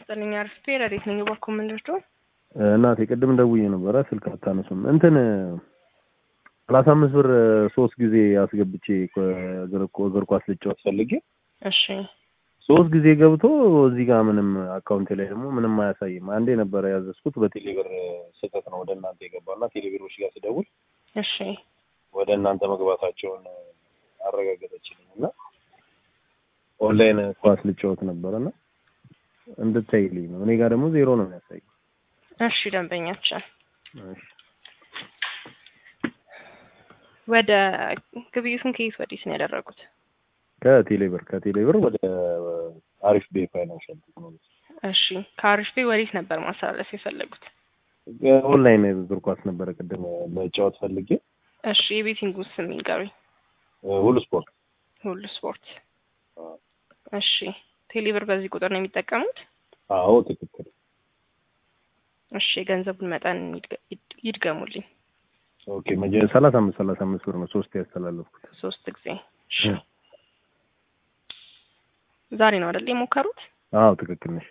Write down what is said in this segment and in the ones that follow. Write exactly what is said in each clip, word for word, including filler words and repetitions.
ይስጥልኝ አርፍቴ ረዲት ነኝ ባኮ ምንድነው እናቴ ቅድም ደውዬ ነበር ስልክ አታነሱም እንትን ሰላሳ አምስት ብር ሶስት ጊዜ አስገብቼ እግር እግር ኳስ ልጫወት ፈልጌ እሺ ሶስት ጊዜ ገብቶ እዚህ ጋር ምንም አካውንት ላይ ደግሞ ምንም አያሳይም አንዴ ነበር ያዘዝኩት በቴሌብር ስህተት ነው ወደ እናንተ የገባና ቴሌብሮች ጋር ስደውል እሺ ወደ እናንተ መግባታቸውን አረጋገጠችልኝና ኦንላይን ኳስ ልጫወት ነበርና እንድታይልኝ ነው እኔ ጋር ደግሞ ዜሮ ነው የሚያሳይ እሺ ደንበኛችን እሺ ወደ ግብይቱን ከየት ወዲህ ነው ያደረጉት ከቴሌብር ከቴሌብር ወደ አሪፍ ቤ ፋይናንሻል ቴክኖሎጂ እሺ ከአሪፍ ቤ ወዲህ ነበር ማሳለፍ የፈለጉት ኦንላይን እግር ኳስ ነበር ቀደም ለጫወት ፈልጌ እሺ የቤቲንግ ስም ይንገሩኝ ሁሉ ስፖርት ሁሉ ስፖርት እሺ ቴሌብር በዚህ ቁጥር ነው የሚጠቀሙት አዎ ትክክል እሺ ገንዘቡን መጠን ይድገሙልኝ ኦኬ መጀመሪያ ሰላሳ አምስት ሰላሳ አምስት ብር ነው ሶስት ያስተላለፍኩት ሶስት ጊዜ እሺ ዛሬ ነው አይደል የሞከሩት አዎ ትክክል ነሽ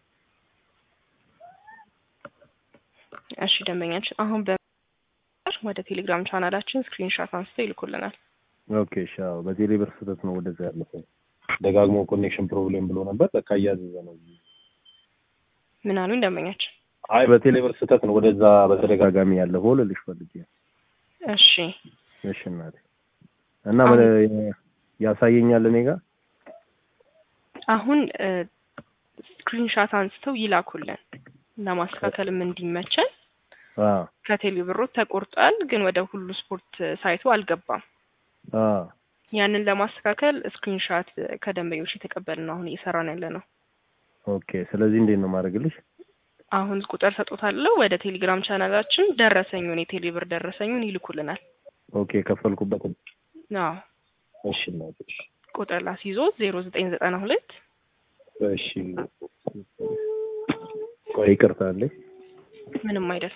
እሺ ደንበኛችን አሁን ወደ ቴሌግራም ቻናላችን ስክሪንሾት አንስተው ይልኩልናል ኦኬ ሻው በቴሌብር ስህተት ነው ወደዛ ያለፈው ደጋግሞ ኮኔክሽን ፕሮብሌም ብሎ ነበር በቃ ያዘዘ ነው ምን አሉ ደንበኛችን አይ በቴሌብር ስህተት ነው ወደዛ በተደጋጋሚ ያለው ሆል ልሽ ፈልጌ እሺ እሺ እናቴ እና ያሳየኛል እኔ ጋር አሁን ስክሪንሾት አንስተው ይላኩልን ለማስተካከልም እንዲመቸን አዎ ከቴሌብር ተቆርጧል ግን ወደ ሁሉ ስፖርት ሳይቱ አልገባም አዎ ያንን ለማስተካከል ስክሪንሾት ከደንበኞች የተቀበልን አሁን እየሰራን ያለ ነው ኦኬ ስለዚህ እንዴት ነው ማድረግልሽ አሁን ቁጥር ሰጥቶታለሁ ወደ ቴሌግራም ቻናላችን ደረሰኙን የቴሌብር ደረሰኙን ይልኩልናል ኦኬ ከፈልኩበት አዎ እሺ እናቴ ቁጥር ላስይዞ ዜሮ ዘጠኝ ዘጠና ሁለት እሺ ቆይ ይቅርታ አለ ምንም አይደል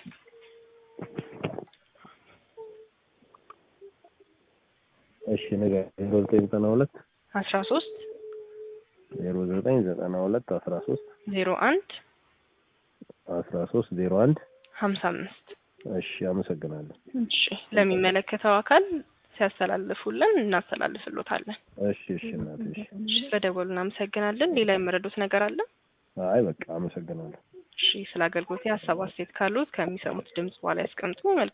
እሺ ነገ ዜሮ ዘጠኝ ዘጠና ሁለት አስራ ሶስት ዜሮ ዘጠኝ ዘጠና ሁለት አስራ ሶስት ዜሮ አንድ አስራ ሶስት ዜሮ አንድ ሀምሳ አምስት እሺ አመሰግናለሁ እሺ ለሚመለከተው አካል ሲያስተላልፉልን እናስተላልፍሎታለን እሺ እሺ እናቴ እሺ ስለደወሉ እናመሰግናለን ሌላ የመረዱት ነገር አለ አይ በቃ አመሰግናለሁ እሺ ስለ አገልግሎት ሀሳብ አስተያየት ካሉት ከሚሰሙት ድምጽ በኋላ ያስቀምጡ